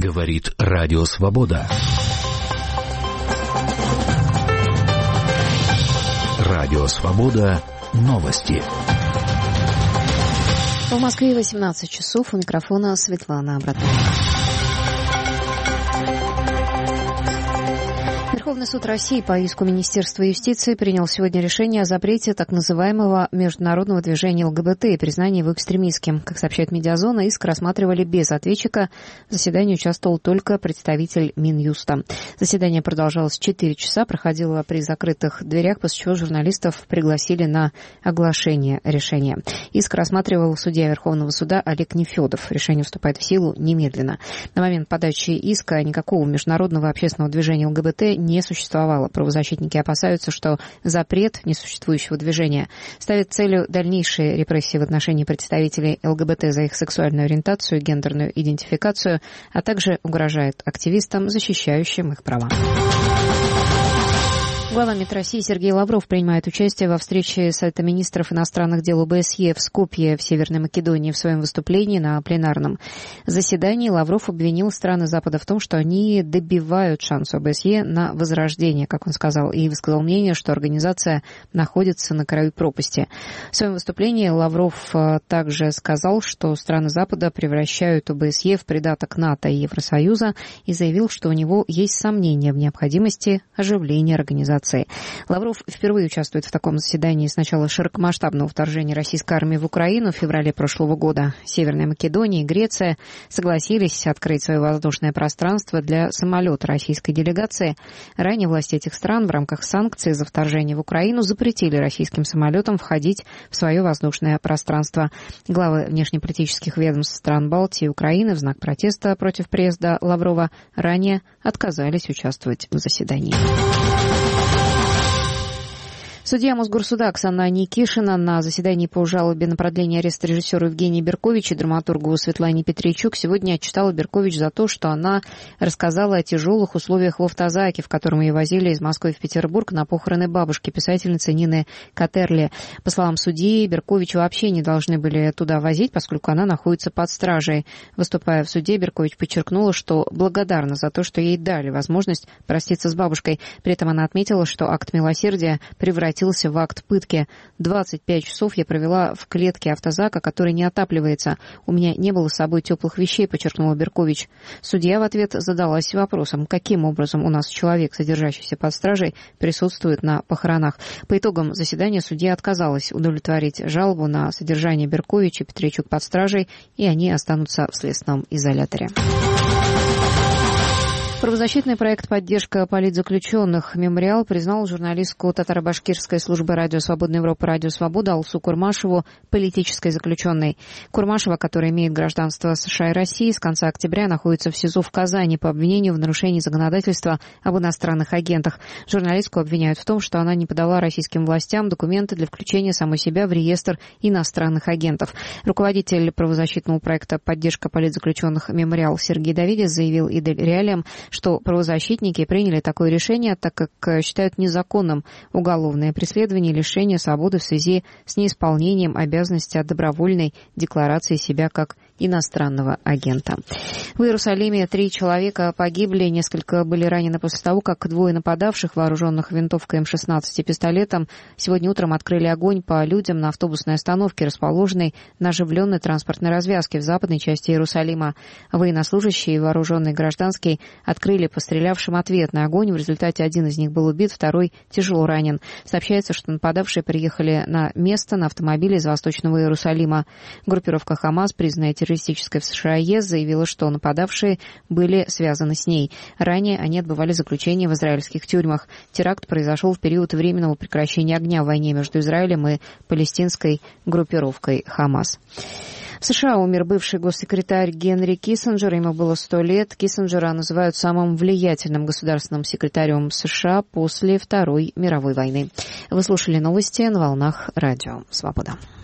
Говорит Радио Свобода. Радио Свобода. Новости. В Москве 18 часов. У микрофона Светлана Абратова. Верховный суд России по иску Министерства юстиции принял сегодня решение о запрете так называемого международного движения ЛГБТ и признании его экстремистским. Как сообщает «Медиазона», иск рассматривали без ответчика. В заседании участвовал только представитель Минюста. Заседание продолжалось 4 часа, проходило при закрытых дверях, после чего журналистов пригласили на оглашение решения. Иск рассматривал судья Верховного суда Олег Нефедов. Решение вступает в силу немедленно. На момент подачи иска никакого международного общественного движения ЛГБТ не существовало. Правозащитники опасаются, что запрет несуществующего движения ставит целью дальнейшие репрессии в отношении представителей ЛГБТ за их сексуальную ориентацию и гендерную идентификацию, а также угрожает активистам, защищающим их права. Глава МИД России Сергей Лавров принимает участие во встрече Совета министров иностранных дел ОБСЕ в Скопье в Северной Македонии. В своем выступлении на пленарном заседании Лавров обвинил страны Запада в том, что они добивают шанс ОБСЕ на возрождение, как он сказал, и высказал мнение, что организация находится на краю пропасти. В своем выступлении Лавров также сказал, что страны Запада превращают ОБСЕ в придаток НАТО и Евросоюза, и заявил, что у него есть сомнения в необходимости оживления организации. Лавров впервые участвует в таком заседании с начала широкомасштабного вторжения российской армии в Украину в феврале прошлого года. Северная Македония и Греция согласились открыть свое воздушное пространство для самолета российской делегации. Ранее власти этих стран в рамках санкций за вторжение в Украину запретили российским самолетам входить в свое воздушное пространство. Главы внешнеполитических ведомств стран Балтии и Украины в знак протеста против приезда Лаврова ранее отказались участвовать в заседании. Судья Мосгорсуда Оксана Никишина на заседании по жалобе на продление ареста режиссера Евгения Беркович и драматургу Светлане Петричук сегодня отчитала Беркович за то, что она рассказала о тяжелых условиях в автозаке, в котором ее возили из Москвы в Петербург на похороны бабушки, писательницы Нины Катерли. По словам судьи, Беркович вообще не должны были туда возить, поскольку она находится под стражей. Выступая в суде, Беркович подчеркнула, что благодарна за то, что ей дали возможность проститься с бабушкой. При этом она отметила, что акт милосердия превратился в акт пытки. 25 часов я провела в клетке автозака, который не отапливается. У меня не было с собой теплых вещей, подчеркнула Беркович. Судья в ответ задалась вопросом, каким образом у нас человек, содержащийся под стражей, присутствует на похоронах. По итогам заседания судья отказалась удовлетворить жалобу на содержание Беркович и Петричук под стражей, и они останутся в следственном изоляторе. Правозащитный проект «Поддержка политзаключенных» «Мемориал» признал журналистку татаро-башкирской службы «Радио Свободной Европы» «Радио Свобода» Алсу Курмашеву политической заключенной. Курмашева, которая имеет гражданство США и России, с конца октября находится в СИЗО в Казани по обвинению в нарушении законодательства об иностранных агентах. Журналистку обвиняют в том, что она не подала российским властям документы для включения самой себя в реестр иностранных агентов. Руководитель правозащитного проекта «Поддержка политзаключенных» «Мемориал» Сергей Давидис заявил «Идель Реалиям», что правозащитники приняли такое решение, так как считают незаконным уголовное преследование и лишение свободы в связи с неисполнением обязанности от добровольной декларации себя как иностранного агента. В Иерусалиме 3 человека погибли, несколько были ранены после того, как 2 нападавших, вооруженных винтовкой М-16 и пистолетом, сегодня утром открыли огонь по людям на автобусной остановке, расположенной на оживленной транспортной развязке в западной части Иерусалима. Военнослужащие и вооруженный гражданский открыли по стрелявшим ответный огонь. В результате один из них был убит, второй тяжело ранен. Сообщается, что нападавшие приехали на место на автомобиле из Восточного Иерусалима. Группировка «Хамас», признанная террористической в США ЕС, заявила, что нападавшие были связаны с ней. Ранее они отбывали заключение в израильских тюрьмах. Теракт произошел в период временного прекращения огня в войне между Израилем и палестинской группировкой «Хамас». В США умер бывший госсекретарь Генри Киссинджер, ему было 100 лет. Киссинджера называют самым влиятельным государственным секретарем США после Второй мировой войны. Вы слушали новости на волнах Радио Свобода.